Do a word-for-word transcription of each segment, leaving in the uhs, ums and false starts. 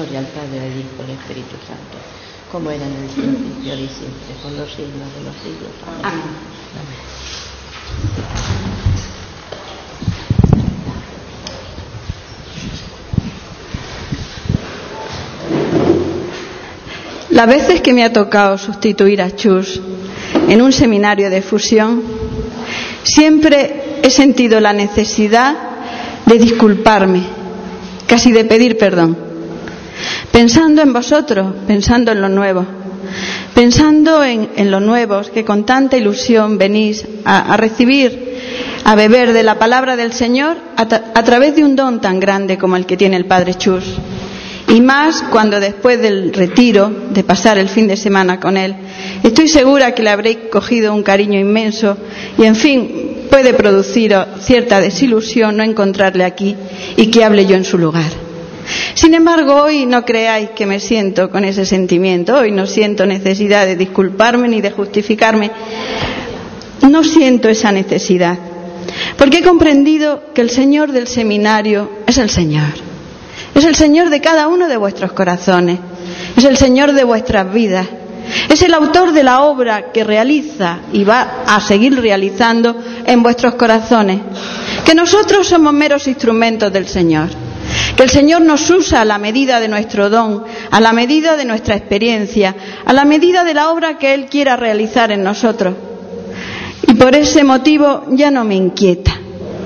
Gloria al Padre, al Hijo, al Espíritu Santo, como era en el principio, ahora y siempre, por los siglos de los siglos. Amén. Amén. Las veces que me ha tocado sustituir a Chus en un seminario de fusión, siempre he sentido la necesidad de disculparme, casi de pedir perdón, pensando en vosotros, pensando en lo nuevo, pensando en, en los nuevos que con tanta ilusión venís a, a recibir, a beber de la palabra del Señor a, a través de un don tan grande como el que tiene el Padre Chus. Y más cuando después del retiro, de pasar el fin de semana con él, estoy segura que le habréis cogido un cariño inmenso y, en fin, puede producir cierta desilusión no encontrarle aquí y que hable yo en su lugar. Sin embargo, hoy no creáis que me siento con ese sentimiento, hoy no siento necesidad de disculparme ni de justificarme, no siento esa necesidad, porque he comprendido que el Señor del seminario es el Señor. Es el Señor de cada uno de vuestros corazones, es el Señor de vuestras vidas, es el autor de la obra que realiza y va a seguir realizando en vuestros corazones, que nosotros somos meros instrumentos del Señor, que el Señor nos usa a la medida de nuestro don, a la medida de nuestra experiencia, a la medida de la obra que Él quiera realizar en nosotros. Y por ese motivo ya no me inquieta.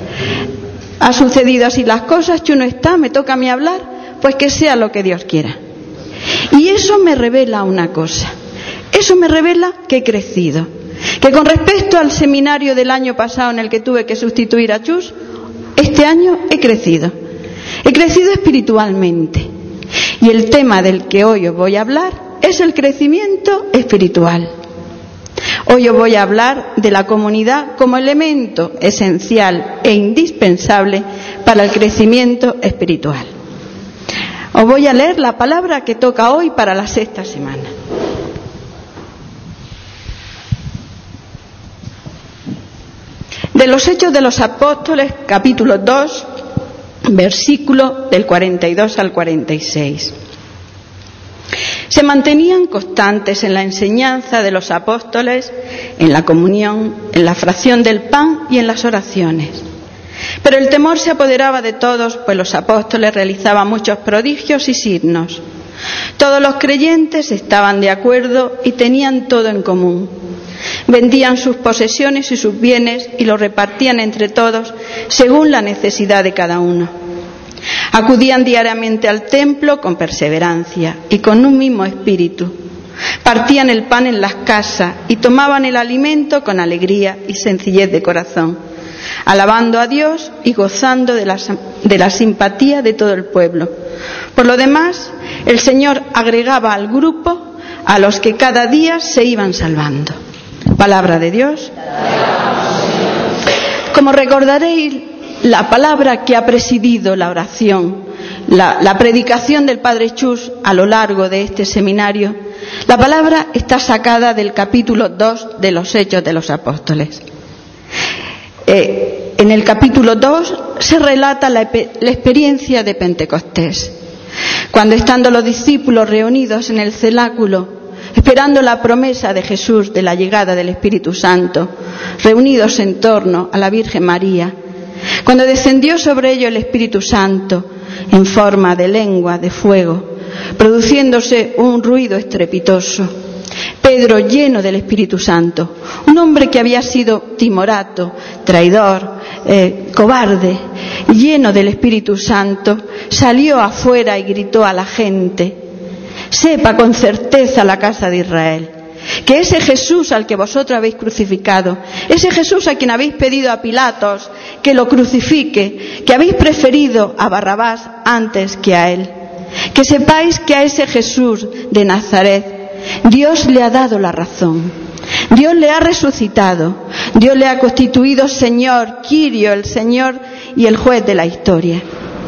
Ha sucedido así las cosas, Chu no está, me toca a mí hablar, pues que sea lo que Dios quiera. Y eso me revela una cosa, eso me revela que he crecido, que con respecto al seminario del año pasado en el que tuve que sustituir a Chus, este año he crecido, he crecido espiritualmente. Y el tema del que hoy os voy a hablar es el crecimiento espiritual. Hoy os voy a hablar de la comunidad como elemento esencial e indispensable para el crecimiento espiritual. Os voy a leer la palabra que toca hoy para la sexta semana. De los Hechos de los Apóstoles, capítulo dos, versículo del cuarenta y dos al cuarenta y seis. Se mantenían constantes en la enseñanza de los apóstoles, en la comunión, en la fracción del pan y en las oraciones. Pero el temor se apoderaba de todos, pues los apóstoles realizaban muchos prodigios y signos. Todos los creyentes estaban de acuerdo y tenían todo en común. Vendían sus posesiones y sus bienes y los repartían entre todos según la necesidad de cada uno. Acudían diariamente al templo con perseverancia y con un mismo espíritu. Partían el pan en las casas y tomaban el alimento con alegría y sencillez de corazón, alabando a Dios y gozando de la, de la simpatía de todo el pueblo. Por lo demás, el Señor agregaba al grupo a los que cada día se iban salvando. Palabra de Dios. Como recordaréis, la palabra que ha presidido la oración, la, la predicación del Padre Chus a lo largo de este seminario, la palabra está sacada del capítulo dos de los Hechos de los Apóstoles. Eh, en el capítulo dos se relata la, la experiencia de Pentecostés, cuando estando los discípulos reunidos en el cenáculo, esperando la promesa de Jesús de la llegada del Espíritu Santo, reunidos en torno a la Virgen María, cuando descendió sobre ellos el Espíritu Santo en forma de lengua de fuego, produciéndose un ruido estrepitoso, Pedro, lleno del Espíritu Santo, un hombre que había sido timorato, traidor, eh, cobarde, lleno del Espíritu Santo, salió afuera y gritó a la gente: sepa con certeza la casa de Israel que ese Jesús al que vosotros habéis crucificado, ese Jesús a quien habéis pedido a Pilatos que lo crucifique, que habéis preferido a Barrabás antes que a él, que sepáis que a ese Jesús de Nazaret Dios le ha dado la razón, Dios le ha resucitado, Dios le ha constituido Señor, Quirio, el Señor y el juez de la historia.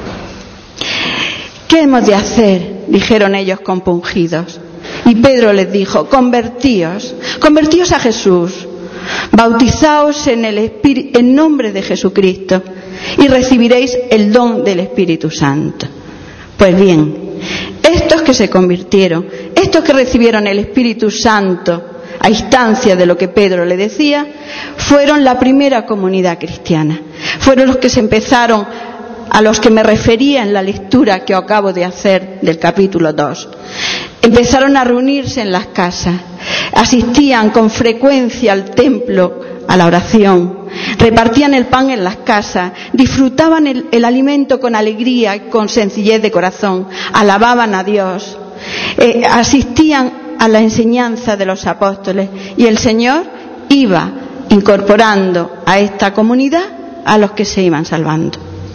¿Qué hemos de hacer?, dijeron ellos compungidos. Y Pedro les dijo: convertíos, convertíos a Jesús, bautizaos en el Espíritu, en nombre de Jesucristo, y recibiréis el don del Espíritu Santo. Pues bien, esto que se convirtieron, estos que recibieron el Espíritu Santo a instancia de lo que Pedro le decía, fueron la primera comunidad cristiana. Fueron los que se empezaron, a los que me refería en la lectura que acabo de hacer del capítulo dos. Empezaron a reunirse en las casas, asistían con frecuencia al templo, a la oración, repartían el pan en las casas, disfrutaban el, el alimento con alegría y con sencillez de corazón, alababan a Dios, eh, asistían a la enseñanza de los apóstoles, y el Señor iba incorporando a esta comunidad a los que se iban salvando.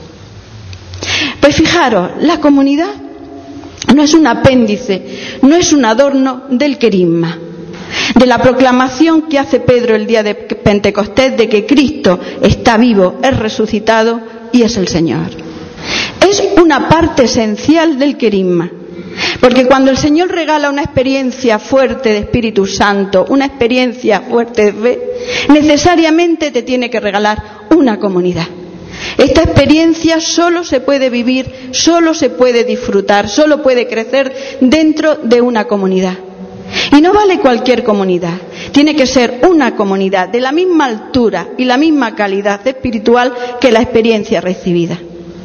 Pues fijaros, la comunidad no es un apéndice, no es un adorno del querigma, de la proclamación que hace Pedro el día de Pentecostés de que Cristo está vivo, es resucitado y es el Señor. Es una parte esencial del querigma. Porque cuando el Señor regala una experiencia fuerte de Espíritu Santo, una experiencia fuerte de fe, necesariamente te tiene que regalar una comunidad. Esta experiencia solo se puede vivir, solo se puede disfrutar, solo puede crecer dentro de una comunidad. Y no vale cualquier comunidad, tiene que ser una comunidad de la misma altura y la misma calidad espiritual que la experiencia recibida.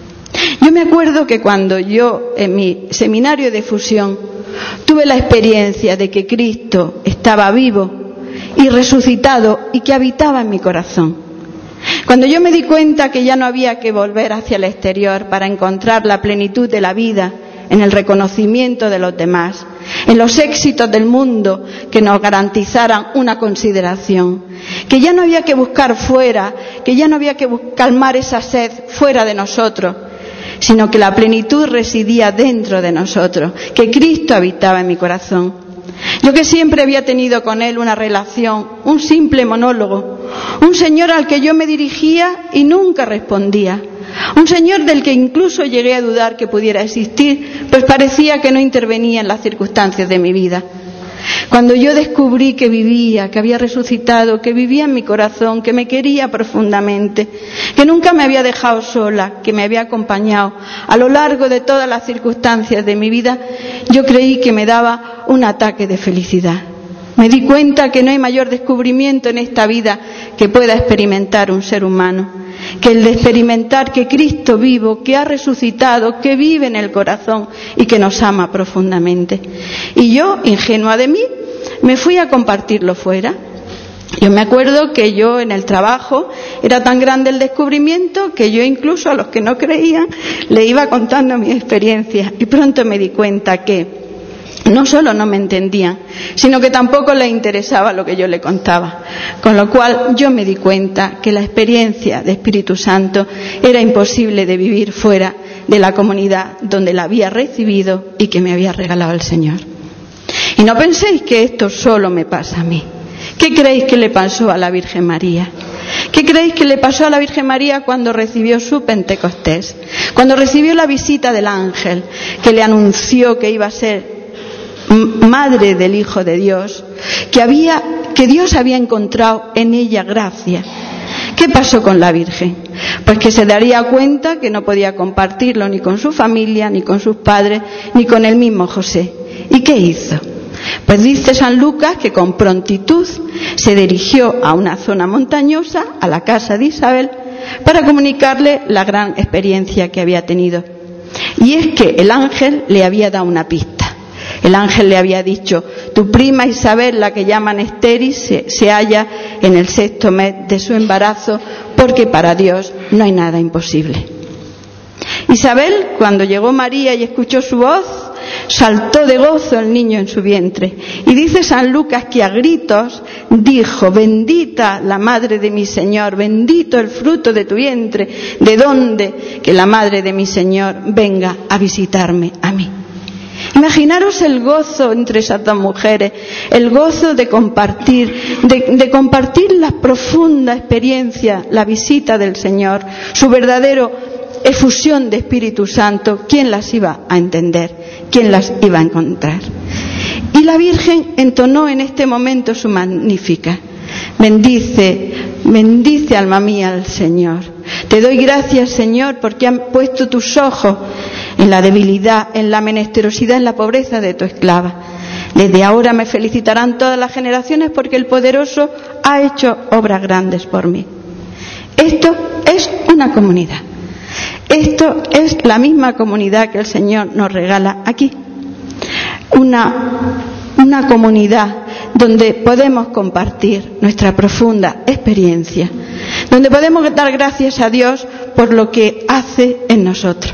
Yo me acuerdo que cuando yo, en mi seminario de fusión, tuve la experiencia de que Cristo estaba vivo y resucitado y que habitaba en mi corazón. Cuando yo me di cuenta que ya no había que volver hacia el exterior para encontrar la plenitud de la vida en el reconocimiento de los demás, en los éxitos del mundo que nos garantizaran una consideración, que ya no había que buscar fuera, que ya no había que calmar esa sed fuera de nosotros, sino que la plenitud residía dentro de nosotros, que Cristo habitaba en mi corazón. Yo que siempre había tenido con Él una relación, un simple monólogo, un Señor al que yo me dirigía y nunca respondía, un Señor del que incluso llegué a dudar que pudiera existir, pues parecía que no intervenía en las circunstancias de mi vida. Cuando yo descubrí que vivía, que había resucitado, que vivía en mi corazón, que me quería profundamente, que nunca me había dejado sola, que me había acompañado a lo largo de todas las circunstancias de mi vida, yo creí que me daba un ataque de felicidad. Me di cuenta que no hay mayor descubrimiento en esta vida que pueda experimentar un ser humano, que el de experimentar que Cristo vivo, que ha resucitado, que vive en el corazón y que nos ama profundamente. Y yo, ingenua de mí, me fui a compartirlo fuera. Yo me acuerdo que yo en el trabajo era tan grande el descubrimiento que yo incluso a los que no creían le iba contando mi experiencia, y pronto me di cuenta que no solo no me entendían, sino que tampoco les interesaba lo que yo le contaba. Con lo cual yo me di cuenta que la experiencia de Espíritu Santo era imposible de vivir fuera de la comunidad donde la había recibido y que me había regalado el Señor. Y no penséis que esto solo me pasa a mí. ¿Qué creéis que le pasó a la Virgen María? ¿Qué creéis que le pasó a la Virgen María cuando recibió su Pentecostés? Cuando recibió la visita del ángel que le anunció que iba a ser madre del Hijo de Dios, que había, que Dios había encontrado en ella gracia. ¿Qué pasó con la Virgen? Pues que se daría cuenta que no podía compartirlo ni con su familia, ni con sus padres, ni con el mismo José. ¿Y qué hizo? Pues dice San Lucas que con prontitud se dirigió a una zona montañosa, a la casa de Isabel, para comunicarle la gran experiencia que había tenido. Y es que el ángel le había dado una pista. El ángel le había dicho: tu prima Isabel, la que llaman estéril, se, se halla en el sexto mes de su embarazo, porque para Dios no hay nada imposible. Isabel, cuando llegó María y escuchó su voz, saltó de gozo el niño en su vientre. Y dice San Lucas que a gritos dijo: bendita la madre de mi Señor, bendito el fruto de tu vientre, de donde que la madre de mi Señor venga a visitarme a mí. Imaginaros el gozo entre esas dos mujeres, el gozo de compartir, de, de compartir la profunda experiencia, la visita del Señor, su verdadero efusión de Espíritu Santo. ¿Quién las iba a entender? ¿Quién las iba a encontrar? Y la Virgen entonó en este momento su magnífica: bendice, bendice alma mía al Señor. Te doy gracias, Señor, porque han puesto tus ojos en la debilidad, en la menesterosidad, en la pobreza de tu esclava. Desde ahora me felicitarán todas las generaciones porque el Poderoso ha hecho obras grandes por mí. Esto es una comunidad. Esto es la misma comunidad que el Señor nos regala aquí. Una, una comunidad donde podemos compartir nuestra profunda experiencia, donde podemos dar gracias a Dios por lo que hace en nosotros.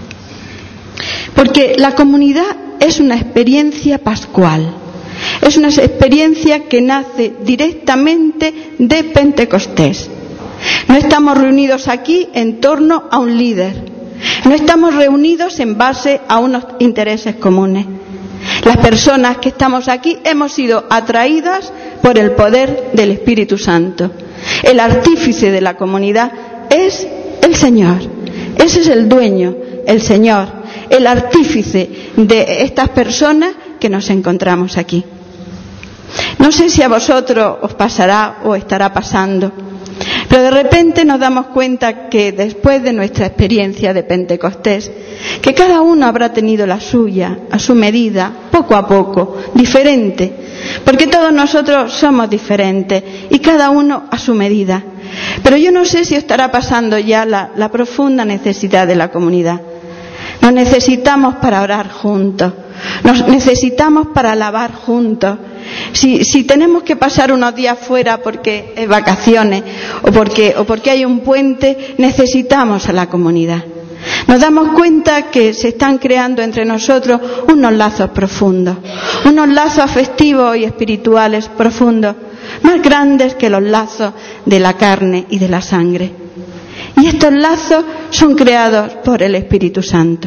Porque la comunidad es una experiencia pascual, es una experiencia que nace directamente de Pentecostés. No estamos reunidos aquí en torno a un líder, no estamos reunidos en base a unos intereses comunes. Las personas que estamos aquí hemos sido atraídas por el poder del Espíritu Santo. El artífice de la comunidad es el Señor. Ese es el dueño, el Señor, el artífice de estas personas que nos encontramos aquí. No sé si a vosotros os pasará o estará pasando, pero de repente nos damos cuenta que después de nuestra experiencia de Pentecostés, que cada uno habrá tenido la suya, a su medida, poco a poco, diferente, porque todos nosotros somos diferentes y cada uno a su medida. Pero yo no sé si estará pasando ya la, la profunda necesidad de la comunidad. Nos necesitamos para orar juntos, nos necesitamos para alabar juntos. Si, si tenemos que pasar unos días fuera porque es vacaciones o porque, o porque hay un puente, necesitamos a la comunidad. Nos damos cuenta que se están creando entre nosotros unos lazos profundos, unos lazos afectivos y espirituales profundos, más grandes que los lazos de la carne y de la sangre. Y estos lazos son creados por el Espíritu Santo.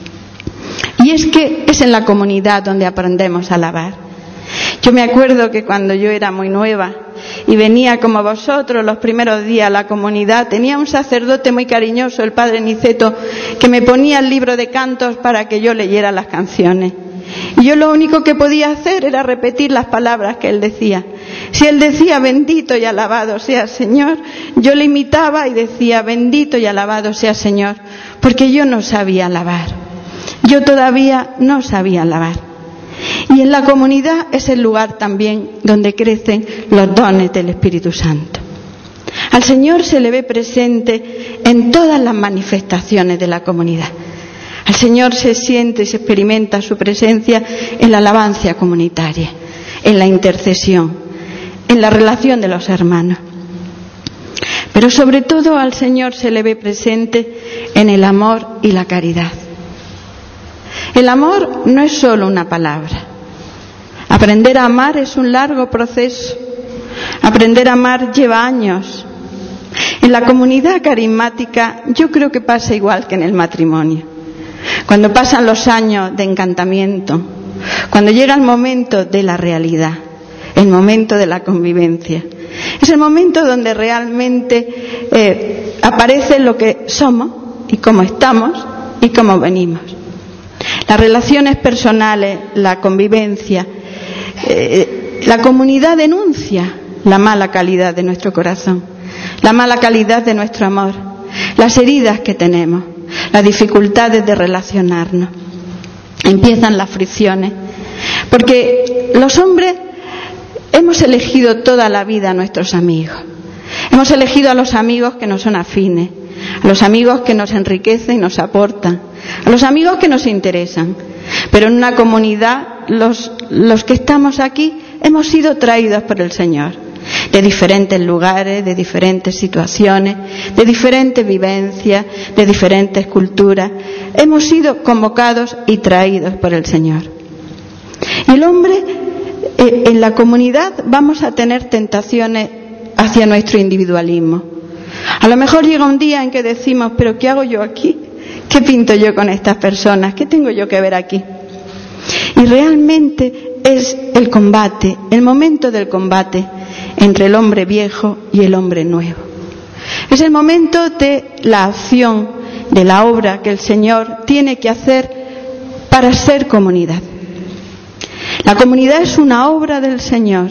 Y es que es en la comunidad donde aprendemos a alabar. Yo me acuerdo que cuando yo era muy nueva y venía como vosotros los primeros días a la comunidad, tenía un sacerdote muy cariñoso, el padre Niceto, que me ponía el libro de cantos para que yo leyera las canciones. Y yo lo único que podía hacer era repetir las palabras que él decía. Si él decía bendito y alabado sea el Señor, yo le imitaba y decía bendito y alabado sea el Señor, porque yo no sabía alabar. Yo todavía no sabía alabar. Y en la comunidad es el lugar también donde crecen los dones del Espíritu Santo. Al Señor se le ve presente en todas las manifestaciones de la comunidad. Al Señor se siente y se experimenta su presencia en la alabanza comunitaria, en la intercesión, en la relación de los hermanos. Pero sobre todo al Señor se le ve presente en el amor y la caridad. El amor no es solo una palabra. Aprender a amar es un largo proceso. Aprender a amar lleva años. En la comunidad carismática yo creo que pasa igual que en el matrimonio. Cuando pasan los años de encantamiento, cuando llega el momento de la realidad, el momento de la convivencia, es el momento donde realmente eh, aparece lo que somos y cómo estamos y cómo venimos. Las relaciones personales, la convivencia, eh, la comunidad denuncia la mala calidad de nuestro corazón, la mala calidad de nuestro amor, las heridas que tenemos, las dificultades de relacionarnos. Empiezan las fricciones, porque los hombres hemos elegido toda la vida a nuestros amigos. Hemos elegido a los amigos que nos son afines, a los amigos que nos enriquecen y nos aportan, a los amigos que nos interesan. Pero en una comunidad, los, los que estamos aquí hemos sido traídos por el Señor, de diferentes lugares, de diferentes situaciones, de diferentes vivencias, de diferentes culturas. Hemos sido convocados y traídos por el Señor. Y el hombre, eh, en la comunidad vamos a tener tentaciones hacia nuestro individualismo. A lo mejor llega un día en que decimos, ¿pero qué hago yo aquí? ¿Qué pinto yo con estas personas? ¿Qué tengo yo que ver aquí? Y realmente es el combate, el momento del combate entre el hombre viejo y el hombre nuevo. Es el momento de la acción, de la obra que el Señor tiene que hacer para ser comunidad. La comunidad es una obra del Señor,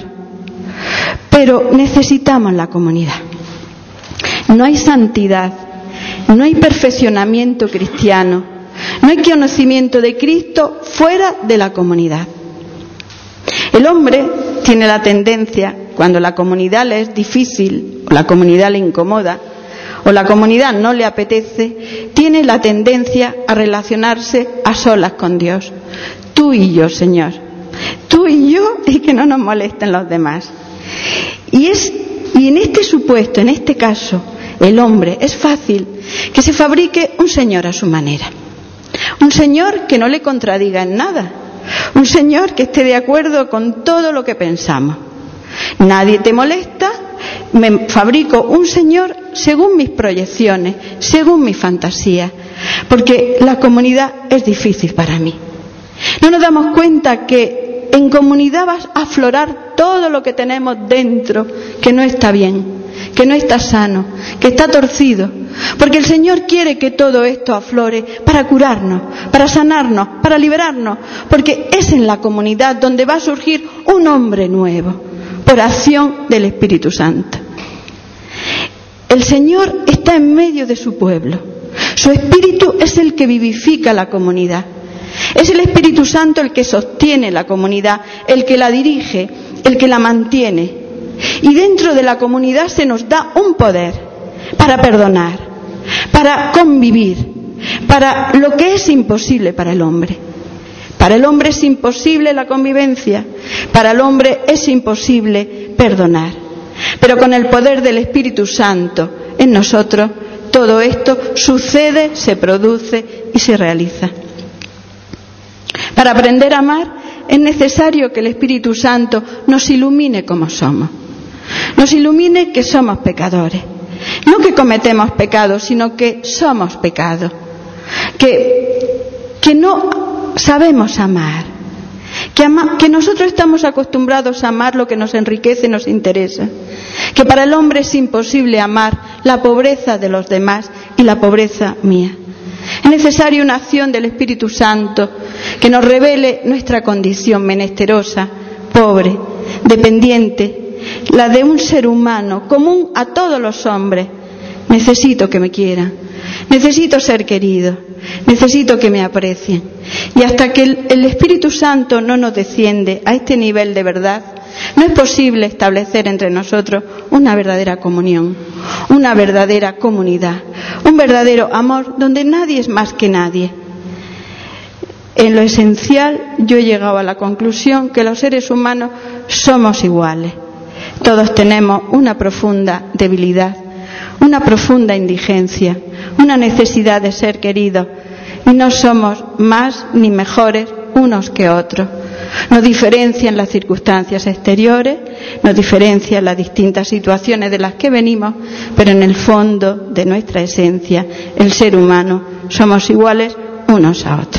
pero necesitamos la comunidad. No hay santidad, no hay perfeccionamiento cristiano, No hay conocimiento de Cristo fuera de la comunidad. El hombre tiene la tendencia, cuando la comunidad le es difícil, o la comunidad le incomoda, o la comunidad no le apetece, tiene la tendencia a relacionarse a solas con Dios. Tú y yo, Señor. Tú y yo, y que no nos molesten los demás. Y, es, y en este supuesto, en este caso, el hombre, es fácil que se fabrique un Señor a su manera. Un Señor que no le contradiga en nada. Un Señor que esté de acuerdo con todo lo que pensamos. Nadie te molesta, me fabrico un Señor según mis proyecciones, según mis fantasías, porque la comunidad es difícil para mí. No nos damos cuenta que en comunidad va a aflorar todo lo que tenemos dentro, que no está bien, que no está sano, que está torcido, porque el Señor quiere que todo esto aflore para curarnos, para sanarnos, para liberarnos, porque es en la comunidad donde va a surgir un hombre nuevo, por acción del Espíritu Santo. El Señor está en medio de su pueblo. Su Espíritu es el que vivifica la comunidad. Es el Espíritu Santo el que sostiene la comunidad, el que la dirige, el que la mantiene. Y dentro de la comunidad se nos da un poder para perdonar, para convivir, para lo que es imposible para el hombre. Para el hombre es imposible la convivencia, para el hombre es imposible perdonar. Pero con el poder del Espíritu Santo en nosotros, todo esto sucede, se produce y se realiza. Para aprender a amar es necesario que el Espíritu Santo nos ilumine como somos. Nos ilumine que somos pecadores. No que cometemos pecados, sino que somos pecados. Que, que no sabemos amar. Que, ama, que nosotros estamos acostumbrados a amar lo que nos enriquece y nos interesa. Que para el hombre es imposible amar la pobreza de los demás y la pobreza mía. Es necesaria una acción del Espíritu Santo que nos revele nuestra condición menesterosa, pobre, dependiente, la de un ser humano común a todos los hombres. Necesito que me quieran, necesito ser querido, necesito que me aprecien. Y hasta que el, el Espíritu Santo no nos desciende a este nivel de verdad, no es posible establecer entre nosotros una verdadera comunión, una verdadera comunidad, un verdadero amor donde nadie es más que nadie. En lo esencial, yo he llegado a la conclusión que los seres humanos somos iguales. Todos tenemos una profunda debilidad, una profunda indigencia, una necesidad de ser queridos, y no somos más ni mejores unos que otros. Nos diferencian las circunstancias exteriores, nos diferencian las distintas situaciones de las que venimos, pero en el fondo de nuestra esencia, el ser humano, somos iguales unos a otros.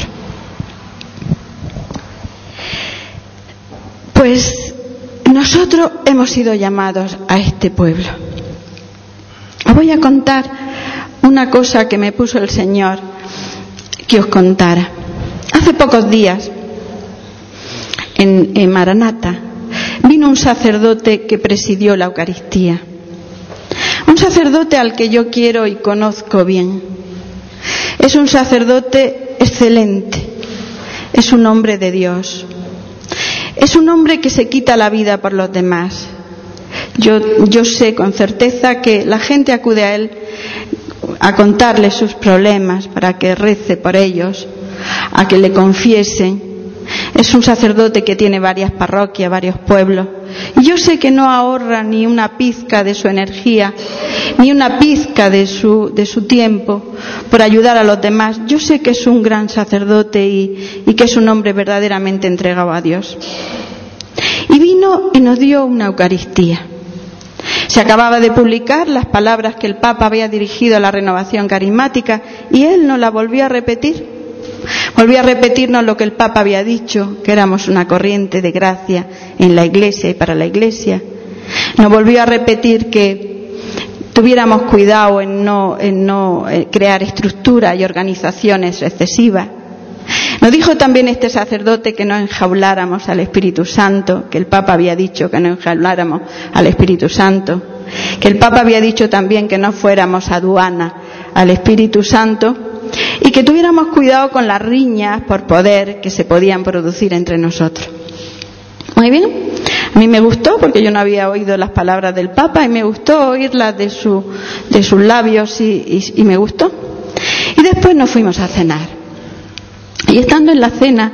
Pues nosotros hemos sido llamados a este pueblo. Os voy a contar una cosa que me puso el Señor que os contara. Hace pocos días, en, en Maranata, vino un sacerdote que presidió la Eucaristía. Un sacerdote al que yo quiero y conozco bien. Es un sacerdote excelente. Es un hombre de Dios. Es un hombre que se quita la vida por los demás. Yo, yo sé con certeza que la gente acude a él a contarle sus problemas, para que rece por ellos, a que le confiesen. Es un sacerdote que tiene varias parroquias, varios pueblos. Y yo sé que no ahorra ni una pizca de su energía, ni una pizca de su, de su tiempo por ayudar a los demás. Yo sé que es un gran sacerdote y, y que es un hombre verdaderamente entregado a Dios. Y vino y nos dio una Eucaristía. Se acababa de publicar las palabras que el Papa había dirigido a la renovación carismática y él nos la volvió a repetir. Volvió a repetirnos lo que el Papa había dicho, que éramos una corriente de gracia en la Iglesia y para la Iglesia. Nos volvió a repetir que tuviéramos cuidado en no, en no crear estructuras y organizaciones excesivas. Nos dijo también este sacerdote que no enjauláramos al Espíritu Santo, que el Papa había dicho que no enjauláramos al Espíritu Santo, que el Papa había dicho también que no fuéramos aduana al Espíritu Santo, y que tuviéramos cuidado con las riñas por poder que se podían producir entre nosotros. Muy bien, a mí me gustó porque yo no había oído las palabras del Papa y me gustó oírlas de, su, de sus labios y, y, y me gustó. Y después nos fuimos a cenar. Y estando en la cena,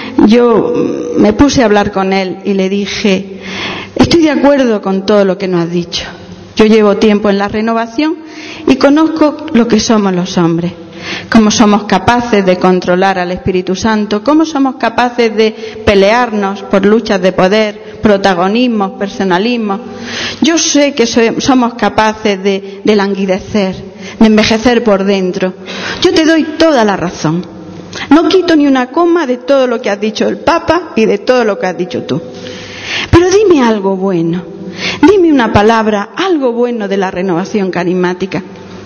yo me puse a hablar con él y le dije: estoy de acuerdo con todo lo que nos has dicho. Yo llevo tiempo en la renovación y conozco lo que somos los hombres. Cómo somos capaces de controlar al Espíritu Santo, cómo somos capaces de pelearnos por luchas de poder, protagonismos, personalismos. Yo sé que somos capaces de, de languidecer, de envejecer por dentro. Yo te doy toda la razón. No quito ni una coma de todo lo que has dicho el Papa y de todo lo que has dicho tú. Pero dime algo bueno, dime una palabra, algo bueno de la renovación carismática.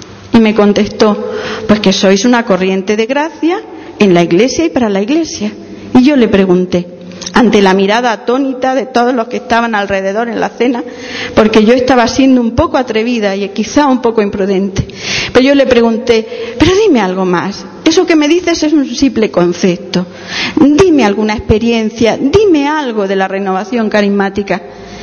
Y me contestó: pues que sois una corriente de gracia en la Iglesia y para la Iglesia. Y yo le pregunté, ante la mirada atónita de todos los que estaban alrededor en la cena, porque yo estaba siendo un poco atrevida y quizá un poco imprudente, pero yo le pregunté: pero dime algo más, eso que me dices es un simple concepto, dime alguna experiencia, dime algo de la renovación carismática.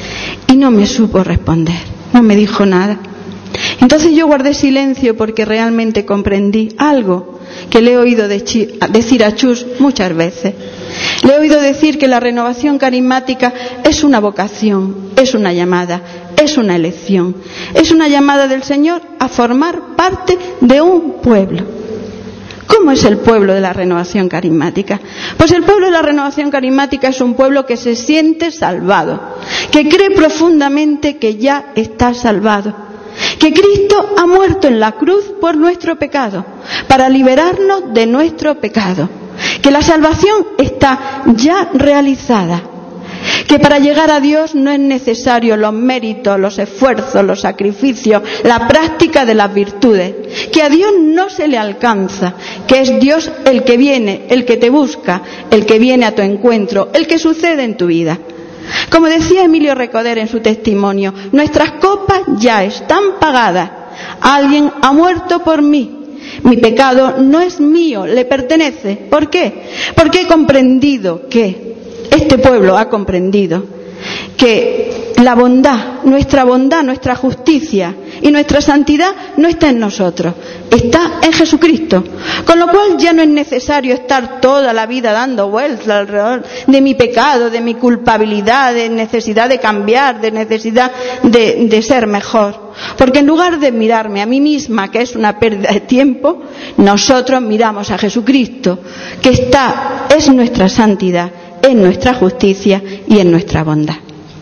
Y no me supo responder, no me dijo nada. Entonces yo guardé silencio porque realmente comprendí algo que le he oído decir a Chus muchas veces. Le he oído decir que la renovación carismática es una vocación, es una llamada, es una elección, es una llamada del Señor a formar parte de un pueblo. ¿Cómo es el pueblo de la renovación carismática? Pues el pueblo de la renovación carismática es un pueblo que se siente salvado, que cree profundamente que ya está salvado, que Cristo ha muerto en la cruz por nuestro pecado, para liberarnos de nuestro pecado, que la salvación está ya realizada, que para llegar a Dios no es necesario los méritos, los esfuerzos, los sacrificios, la práctica de las virtudes, que a Dios no se le alcanza, que es Dios el que viene, el que te busca, el que viene a tu encuentro, el que sucede en tu vida. Como decía Emilio Recoder en su testimonio, nuestras copas ya están pagadas. Alguien ha muerto por mí. Mi pecado no es mío, le pertenece. ¿Por qué? Porque he comprendido que, este pueblo ha comprendido que la bondad, nuestra bondad, nuestra justicia y nuestra santidad no está en nosotros, está en Jesucristo. Con lo cual ya no es necesario estar toda la vida dando vueltas alrededor de mi pecado, de mi culpabilidad, de necesidad de cambiar, de necesidad de, de ser mejor. Porque en lugar de mirarme a mí misma, que es una pérdida de tiempo, nosotros miramos a Jesucristo, que está, es nuestra santidad, es nuestra justicia y es nuestra bondad.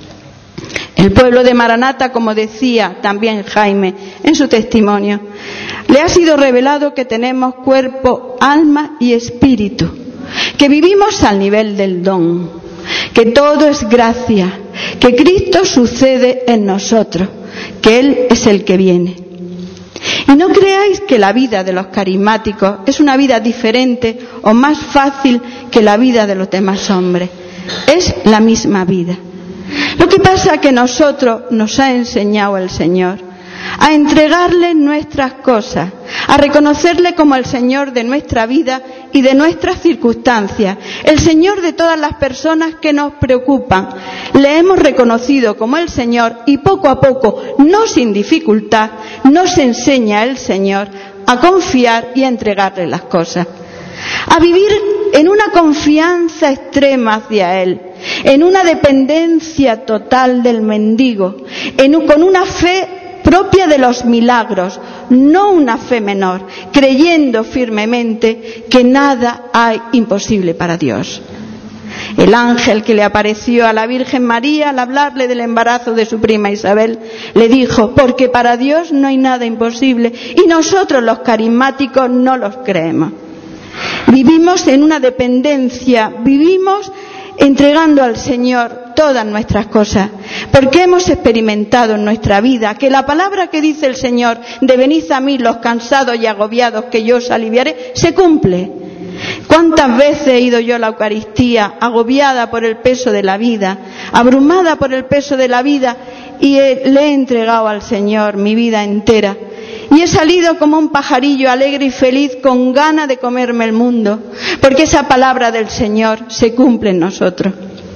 El pueblo de Maranata, como decía también Jaime en su testimonio, le ha sido revelado que tenemos cuerpo, alma y espíritu, que vivimos al nivel del don, que todo es gracia, que Cristo sucede en nosotros, que Él es el que viene. Y no creáis que la vida de los carismáticos es una vida diferente o más fácil que la vida de los demás hombres. Es la misma vida. Lo que pasa es que nosotros nos ha enseñado el Señor a entregarle nuestras cosas, a reconocerle como el Señor de nuestra vida y de nuestras circunstancias, el Señor de todas las personas que nos preocupan. Le hemos reconocido como el Señor y poco a poco, no sin dificultad, nos enseña el Señor a confiar y a entregarle las cosas, a vivir en una confianza extrema hacia Él, en una dependencia total del mendigo, en un, con una fe propia de los milagros, no una fe menor, creyendo firmemente que nada hay imposible para Dios. El ángel que le apareció a la Virgen María al hablarle del embarazo de su prima Isabel, le dijo: porque para Dios no hay nada imposible, y nosotros los carismáticos no los creemos. Vivimos en una dependencia, vivimos entregando al Señor todas nuestras cosas, porque hemos experimentado en nuestra vida que la palabra que dice el Señor de venid a mí los cansados y agobiados que yo os aliviaré, se cumple. ¿Cuántas veces he ido yo a la Eucaristía agobiada por el peso de la vida, abrumada por el peso de la vida, y he, le he entregado al Señor mi vida entera? y he salido como un pajarillo alegre y feliz con ganas de comerme el mundo, porque esa palabra del Señor se cumple en nosotros.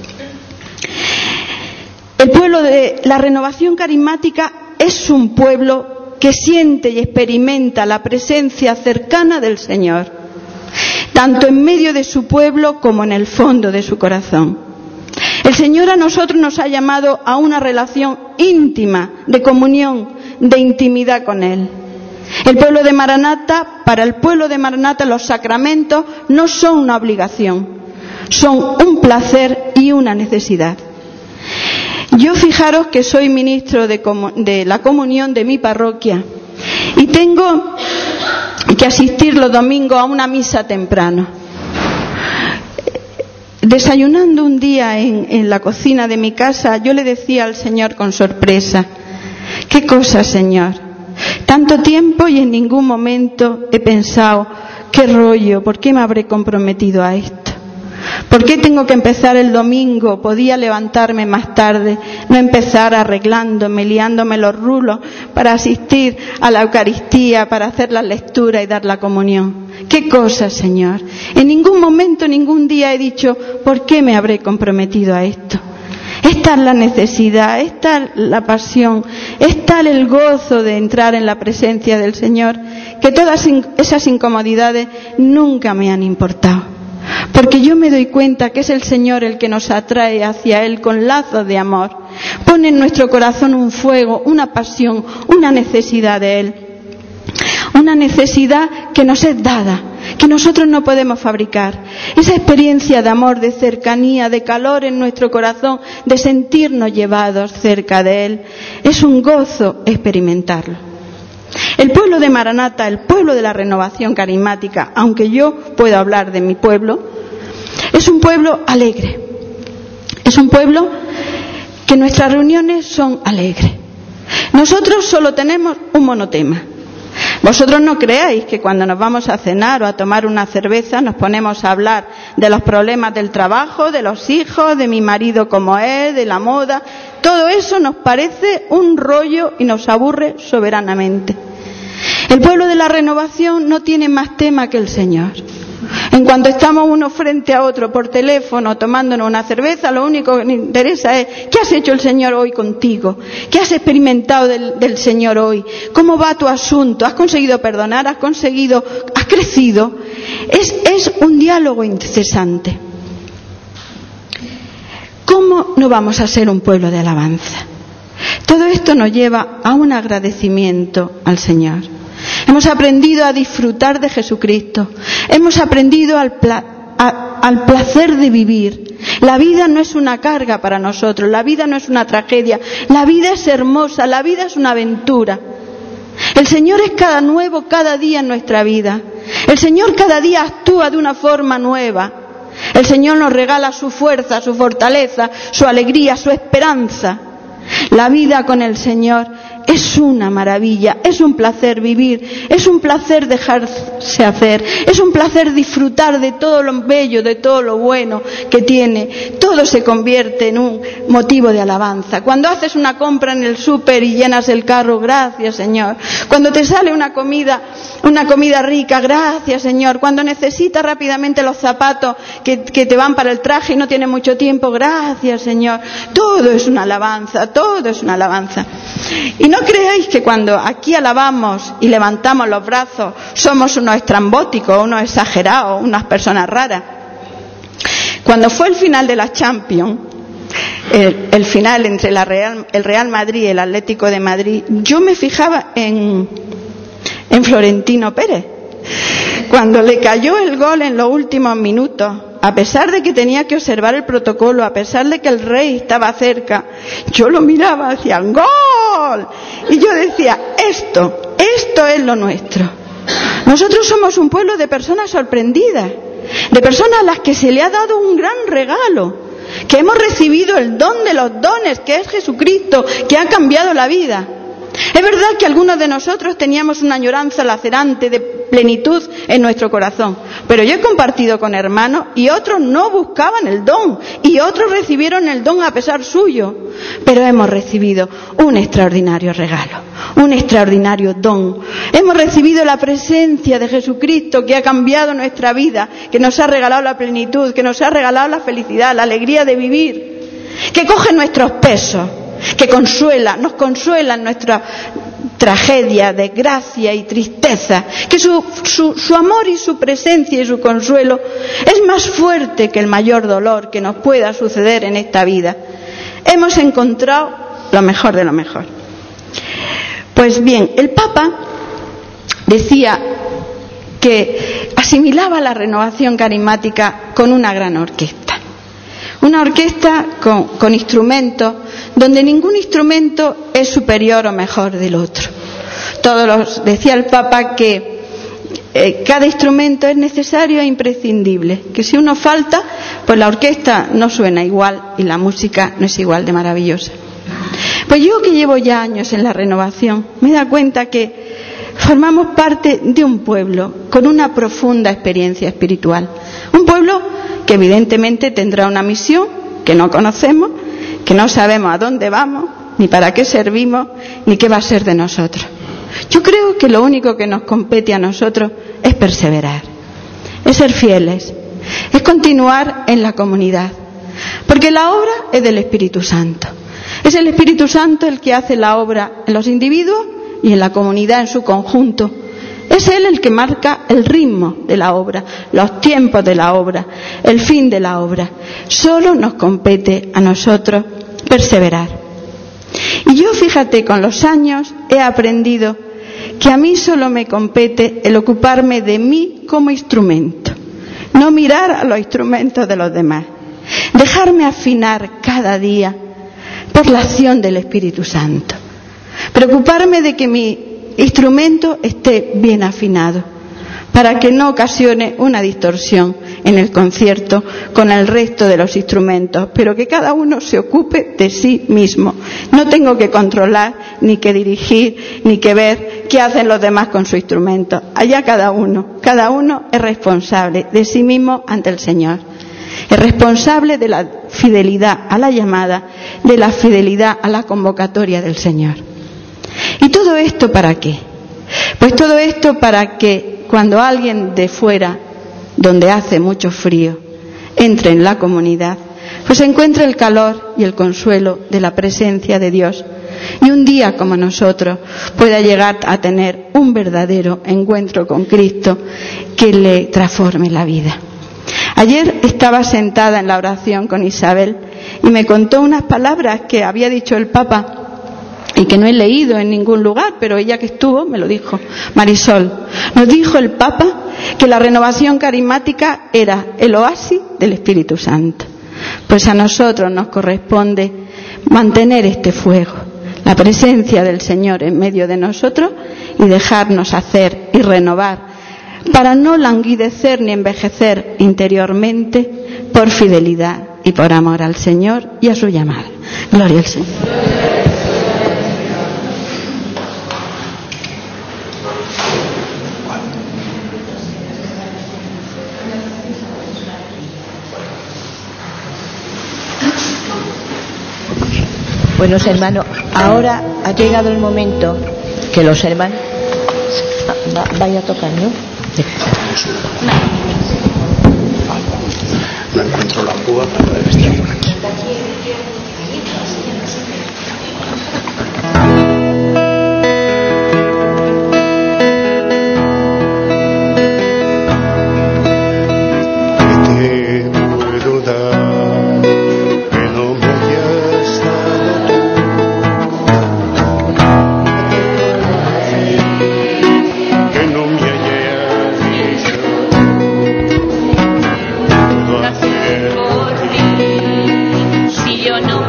El pueblo de la Renovación Carismática es un pueblo que siente y experimenta la presencia cercana del Señor, tanto en medio de su pueblo como en el fondo de su corazón. El Señor a nosotros nos ha llamado a una relación íntima, de comunión, de intimidad con Él. El pueblo de Maranata, para el pueblo de Maranata, los sacramentos no son una obligación, son un placer y una necesidad. Yo fijaros que soy ministro de, de la comunión de mi parroquia y tengo que asistir los domingos a una misa temprano. Desayunando un día en, en la cocina de mi casa, yo le decía al Señor con sorpresa: ¿qué cosa, Señor? Tanto tiempo y en ningún momento he pensado, qué rollo, ¿por qué me habré comprometido a esto? ¿Por qué tengo que empezar el domingo? Podía levantarme más tarde, no empezar arreglándome, liándome los rulos para asistir a la Eucaristía, para hacer la lectura y dar la comunión. ¿Qué cosa, Señor? En ningún momento, ningún día he dicho, ¿por qué me habré comprometido a esto? Es tal la necesidad, es tal la pasión, es tal el gozo de entrar en la presencia del Señor, que todas esas incomodidades nunca me han importado. Porque yo me doy cuenta que es el Señor el que nos atrae hacia Él con lazos de amor. Pone en nuestro corazón un fuego, una pasión, una necesidad de Él. Una necesidad que nos es dada, que nosotros no podemos fabricar. Esa experiencia de amor, de cercanía, de calor en nuestro corazón, de sentirnos llevados cerca de Él, es un gozo experimentarlo. El pueblo de Maranata, el pueblo de la Renovación Carismática, aunque yo puedo hablar de mi pueblo, es un pueblo alegre. Es un pueblo que nuestras reuniones son alegres. Nosotros solo tenemos un monotema. Vosotros no creáis que cuando nos vamos a cenar o a tomar una cerveza nos ponemos a hablar de los problemas del trabajo, de los hijos, de mi marido como es, de la moda. Todo eso nos parece un rollo y nos aburre soberanamente. El pueblo de la Renovación no tiene más tema que el Señor. En cuanto estamos uno frente a otro por teléfono tomándonos una cerveza, lo único que nos interesa es ¿qué has hecho el Señor hoy contigo? ¿Qué has experimentado del, del Señor hoy? ¿Cómo va tu asunto? ¿Has conseguido perdonar? ¿Has conseguido? ¿Has crecido? Es, es un diálogo incesante. ¿Cómo no vamos a ser un pueblo de alabanza? Todo esto nos lleva a un agradecimiento al Señor. Hemos aprendido a disfrutar de Jesucristo. Hemos aprendido al, pla- a, al placer de vivir. La vida no es una carga para nosotros, la vida no es una tragedia, la vida es hermosa, la vida es una aventura. El Señor es cada nuevo, cada día en nuestra vida. El Señor cada día actúa de una forma nueva. El Señor nos regala su fuerza, su fortaleza, su alegría, su esperanza. La vida con el Señor es una maravilla, es un placer vivir, es un placer dejarse hacer, es un placer disfrutar de todo lo bello, de todo lo bueno que tiene. Todo se convierte en un motivo de alabanza. Cuando haces una compra en el súper y llenas el carro, gracias Señor. Cuando te sale una comida, una comida rica, gracias Señor. Cuando necesitas rápidamente los zapatos que, que te van para el traje y no tienes mucho tiempo, gracias Señor. Todo es una alabanza, todo es una alabanza. Y no creáis que cuando aquí alabamos y levantamos los brazos somos unos estrambóticos, unos exagerados, unas personas raras. Cuando fue el final de la Champions, el, el final entre la Real, el Real Madrid y el Atlético de Madrid, yo me fijaba en, en Florentino Pérez. Cuando le cayó el gol en los últimos minutos, a pesar de que tenía que observar el protocolo, a pesar de que el rey estaba cerca, yo lo miraba, decía ¡gol! Y yo decía, esto, esto es lo nuestro. Nosotros somos un pueblo de personas sorprendidas, de personas a las que se le ha dado un gran regalo, que hemos recibido el don de los dones, que es Jesucristo, que ha cambiado la vida. Es verdad que algunos de nosotros teníamos una añoranza lacerante de plenitud en nuestro corazón. Pero yo he compartido con hermanos y otros no buscaban el don y otros recibieron el don a pesar suyo. Pero hemos recibido un extraordinario regalo, un extraordinario don. Hemos recibido la presencia de Jesucristo que ha cambiado nuestra vida, que nos ha regalado la plenitud, que nos ha regalado la felicidad, la alegría de vivir, que coge nuestros pesos, que consuela, nos consuela en nuestra tragedia, desgracia y tristeza, que su, su, su amor y su presencia y su consuelo es más fuerte que el mayor dolor que nos pueda suceder en esta vida. Hemos encontrado lo mejor de lo mejor. Pues bien, el Papa decía que asimilaba la renovación carismática con una gran orquesta. Una orquesta con, con instrumentos, donde ningún instrumento es superior o mejor del otro. Todos los, decía el Papa que eh, cada instrumento es necesario e imprescindible, que si uno falta, pues la orquesta no suena igual y la música no es igual de maravillosa. Pues yo, que llevo ya años en la renovación, me he dado cuenta que formamos parte de un pueblo con una profunda experiencia espiritual. Un pueblo que evidentemente tendrá una misión que no conocemos, que no sabemos a dónde vamos, ni para qué servimos, ni qué va a ser de nosotros. Yo creo que lo único que nos compete a nosotros es perseverar, es ser fieles, es continuar en la comunidad, porque la obra es del Espíritu Santo. Es el Espíritu Santo el que hace la obra en los individuos y en la comunidad en su conjunto. Es Él el que marca el ritmo de la obra, los tiempos de la obra, el fin de la obra. Solo nos compete a nosotros perseverar. Y yo, fíjate, con los años he aprendido que a mí solo me compete el ocuparme de mí como instrumento, no mirar a los instrumentos de los demás, dejarme afinar cada día por la acción del Espíritu Santo, preocuparme de que mi instrumento esté bien afinado, para que no ocasione una distorsión en el concierto con el resto de los instrumentos, pero que cada uno se ocupe de sí mismo. No tengo que controlar, ni que dirigir, ni que ver qué hacen los demás con su instrumento. Allá cada uno, cada uno es responsable de sí mismo ante el Señor. Es responsable de la fidelidad a la llamada, de la fidelidad a la convocatoria del Señor. ¿Y todo esto para qué? Pues todo esto para que cuando alguien de fuera, donde hace mucho frío, entre en la comunidad, pues encuentre el calor y el consuelo de la presencia de Dios, y un día como nosotros pueda llegar a tener un verdadero encuentro con Cristo que le transforme la vida. Ayer estaba sentada en la oración con Isabel y me contó unas palabras que había dicho el Papa y que no he leído en ningún lugar, pero ella que estuvo me lo dijo. Marisol, nos dijo el Papa que la renovación carismática era el oasis del Espíritu Santo. Pues a nosotros nos corresponde mantener este fuego, la presencia del Señor en medio de nosotros, y dejarnos hacer y renovar para no languidecer ni envejecer interiormente, por fidelidad y por amor al Señor y a su llamada. Gloria al Señor. Buenos hermanos, ahora ha llegado el momento que los hermanos va, vaya a tocar, ¿no? No encuentro la púa para ver este aquí. Si yo no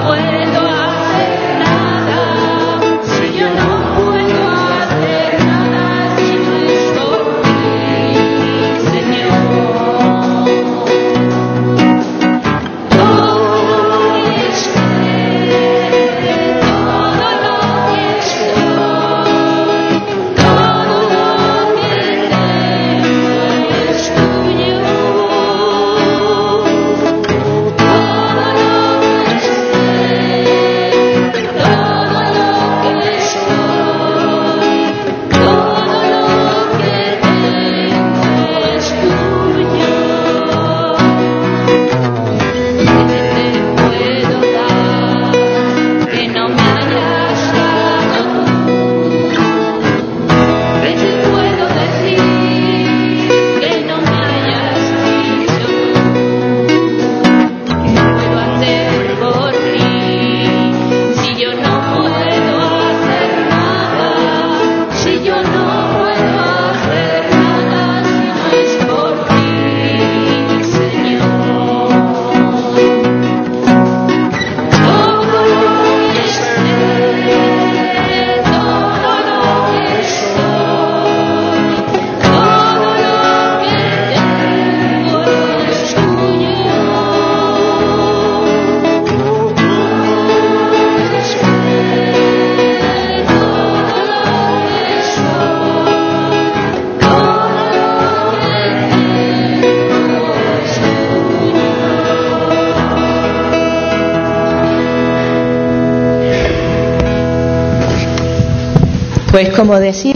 Pues como decía